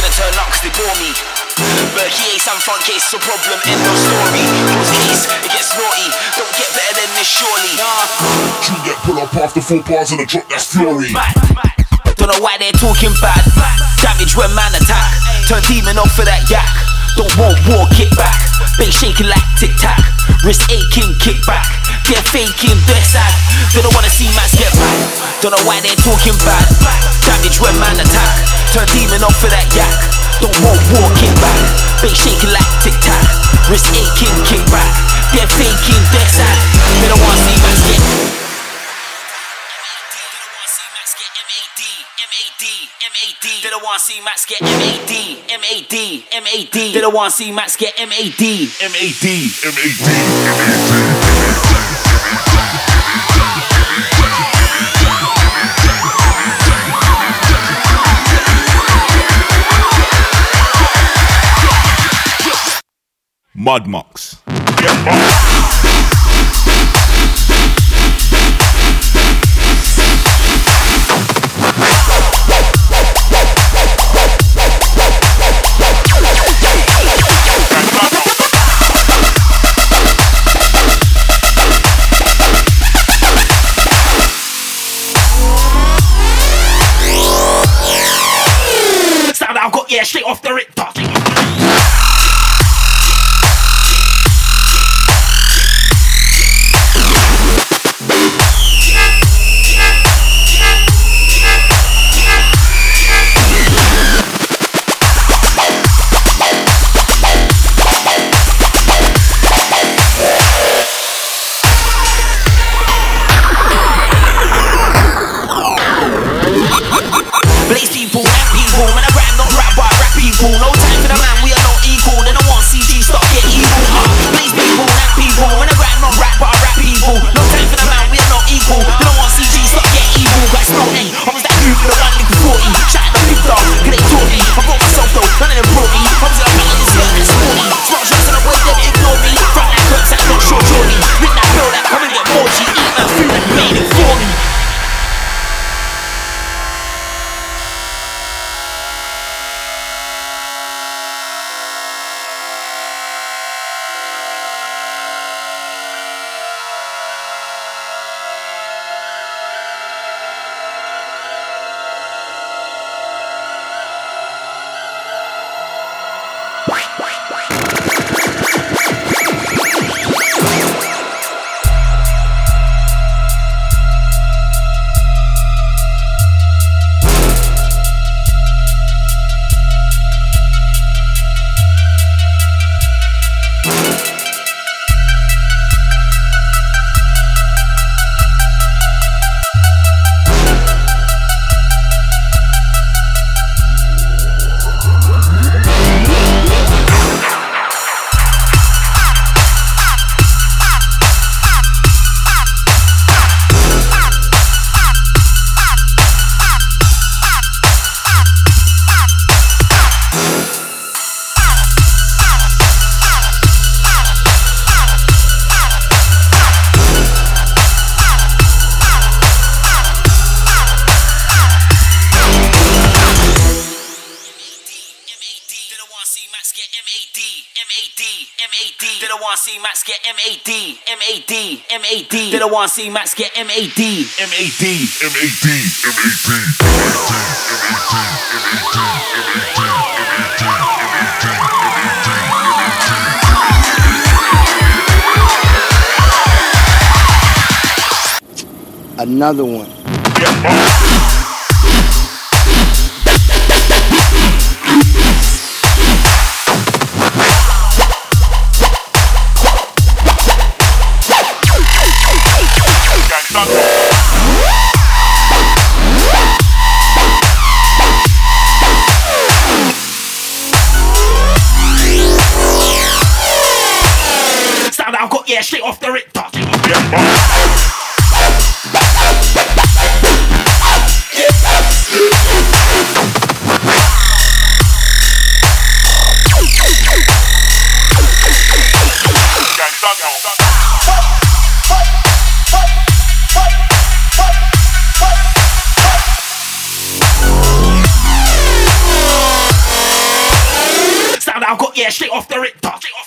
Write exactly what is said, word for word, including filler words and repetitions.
won't turn up cause they bore me. But he ain't some front case, it's a problem, end of story. Close case, it gets naughty, don't get better than this surely. Nah. True get pull up after four bars and a drop, that's fury. Mad. Don't know why they're talking bad. Damage when man attack. Turn demon off for that yak. Don't want war, kick back. Bait shaking like tic tac. Wrist aching, kick back. They're faking, they're sad. They don't wanna see mans get back. Don't know why they're talking bad. Damage when man attack. Turn demon off for that yak. Don't want war, kick back. Bait shaking like tic tac. Wrist aching, kick back. They're faking, they're sad. They don't wanna see mans get They don't want to see Max get M A D, M A D, M A D. They don't want to see Max get M A D, M A D, M A D, M A D. Mudmox. Yeah, straight off the rip. Blaze people, rap people, when I rap, not rap, but I rap people. No time for the man, we are not equal. They don't want C G, stop get evil. Uh, blaze people, rap people, when I rap, not rap, but I rap people. No time for the man, we are not equal. They don't want C G, stop get evil. Guys, no name, I was that dude with the one lick forty. Shout out the big dog, cause they taught me. I brought myself though, none of them brought me. I was in a battle in skirt and sporty. Smart shots and I went there, ignore me. Front that cuts, that's not short Jordy. Ring that bell, that come and get more G. Eat my food and made it for me. See Max get M A D, M A D, M A D. They don't want to see Max get M A D, M A D, M A D, M A D, M A D, M A D, M A D, M A D, M A D, M A D, M A D, M A D, M A D. Another one. Yeah, straight off the rip. yeah, straight off the Richter.